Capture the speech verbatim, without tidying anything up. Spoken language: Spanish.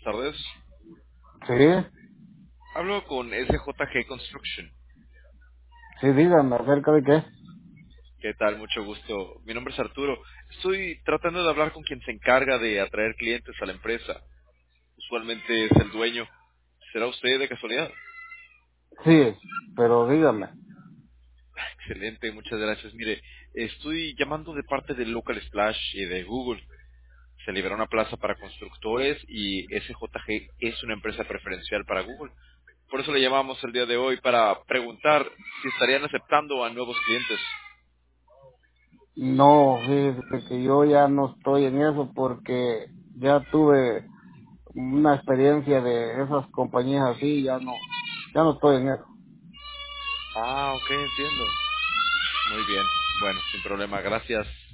tardes. Sí, Hablo con S J G Construction. sí, díganme acerca de qué. ¿Qué tal? Mucho gusto. Mi nombre es Arturo. Estoy tratando de hablar con quien se encarga de atraer clientes a la empresa. Usualmente es el dueño. ¿Será usted de casualidad? Sí, pero dígame. Excelente, muchas gracias. Mire, estoy llamando de parte de Local Splash y de Google. Se libera una plaza para constructores y S J G es una empresa preferencial para Google. Por eso le llamamos el día de hoy para preguntar si estarían aceptando a nuevos clientes. No, fíjese que yo ya no estoy en eso porque ya tuve una experiencia de esas compañías así, ya no, ya no estoy en eso. Ah, ok, entiendo. Muy bien. Bueno, sin problema. Gracias.